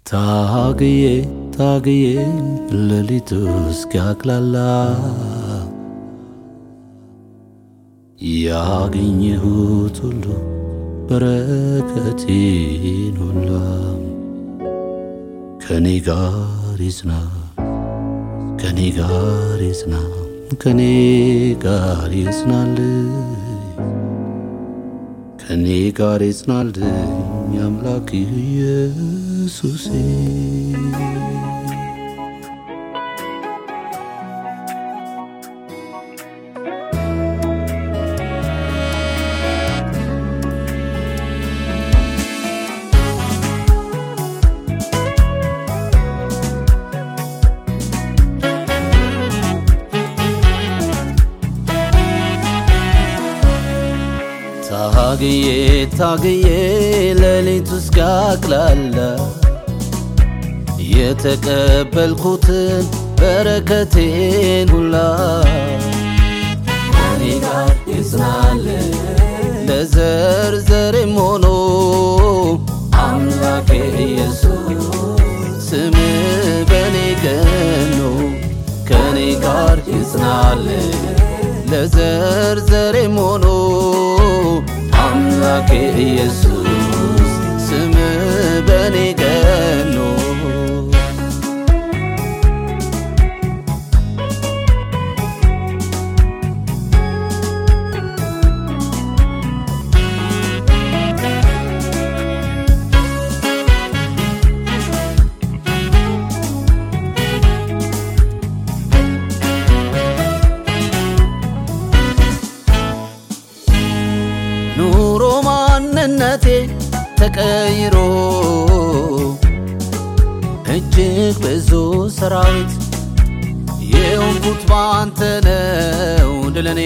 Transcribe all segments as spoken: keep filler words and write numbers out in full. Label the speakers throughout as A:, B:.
A: ታግዬ ታግዬ ሌሊቱ እስኪያቅላላ ያገኘሁት ሁሉ በረከቴን ሁላ ከኔ ጋር ይጽና ከኔ ጋር ይጽና ከኔ ጋር ይጽናልኝ ከኔ ጋር ይጽናልኝ አምላክ ኢየሱሴ ታግዬ ታግዬ ሌሊቱ እስኪያቅላላ የተቀበልኩትን በረከቴን ሁላ ከኔ ጋር ይጽናልኝ ለዘርዘሬም ሆኖ አምላኬ ኢየሱስ ስም በኔ ገኖ ከኔ ጋር ይጽናልኝ ለዘርዘሬም ሆኖ አምላኬ ኢየሱስ ስም በኔ ገኖ ኑሮ ማንነቴ ተቀይሮ እጅግ ብዙ ሰራዊት የሆንኩት ባንተ ነው ድልን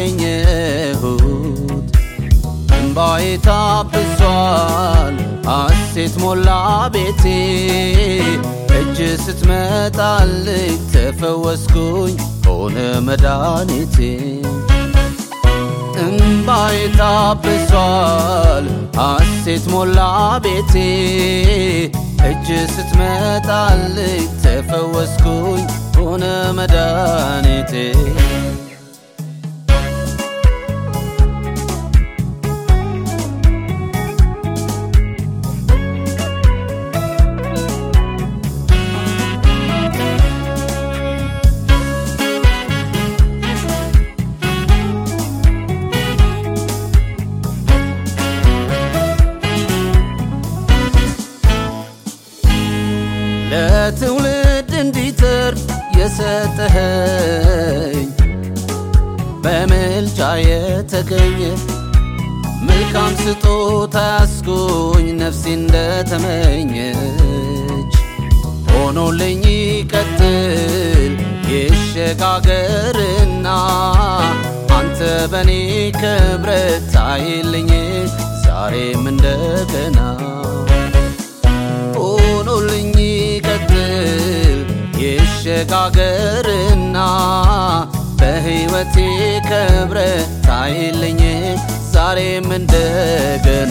A: ያገኘሁት እንባዬ ታብሷል ሐሴት ሞላ ቤቴ እጅ ስትመጣልኝ ተፈወስኩኝ ሆነ መድኃኒቴ እንባዬ ታብሷል ሐሴት ሞላ ቤቴ እጅ ስትመጣልኝ ተፈወስኩኝ ሆነ መድኃኒቴ ለትውልድ እንዲተርፍ የሰጠኸኝ በምልጃ የተገኘ መልካም ስጦታ ያስኩኝ ነፍሴ እንደተመኘች ሆኖልኝ ይቀጥል ይሸጋገርና አንተ በኔ ክብረት ታይልኝ ዛሬም እንደገና ሆኖልኝ ይቀጥል ይሸጋገርና በሕይወቴ ክብረት ታይልኝ ዛሬም እንደገና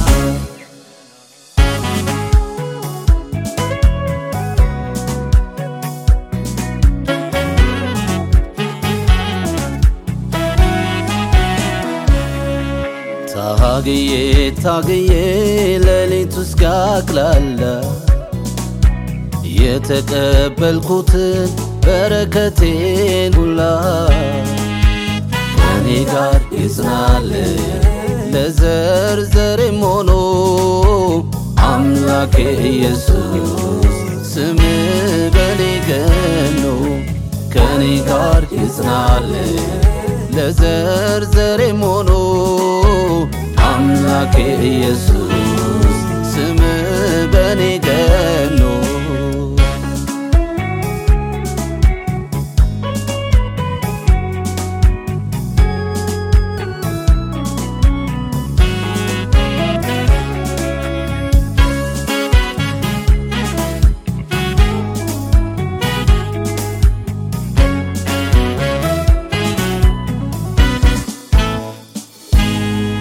A: ታግዬ ታግዬ ሌሊቱ እስኪያቅላላ የተቀበልኩትን በረከቴን ሁላ ከኔ ጋር ይጽናልኝ ለዘርዘሬም ሆኖ አምላኬ ኢየሱስ ስም በኔ ገኖ ከኔ ጋር ይጽናልኝ ለዘርዘሬም ሆኖ አምላኬ ኢየሱስ ስም በኔ ገኖ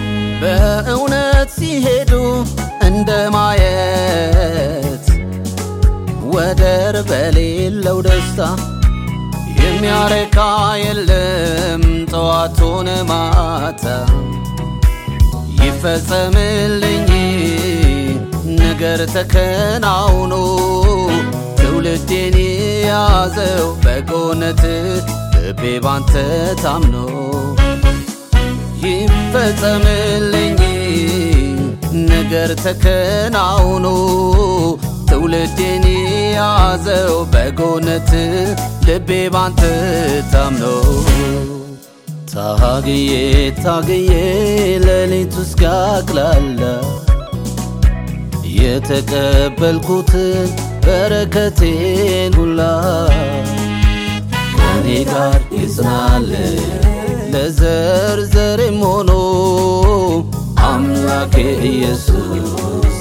A: በእውነት ሲሄዱ እንደማየት እንደሌለው ደስታ የሚያረካ የለም ጠዋቱን ማታ ይፈጸምልኝ ነገር ተከናውኖ ትውልዴን ያዘው በጎነት ልቤ ባንተ ታምኖ ይፈጸምልኝ ነገር ተከናውኖ ትውልዴን ያዘው በጎነት ልቤ ባንተ ታምኖ ታግዬ ታግዬ ሌሊቱ እስኪያቅላላ የተቀበልኩትን በረከቴን ሁላ ከኔ ጋር ይጽናል ለዘርዘሬም ሆኖ አምላኬ ኢየሱስ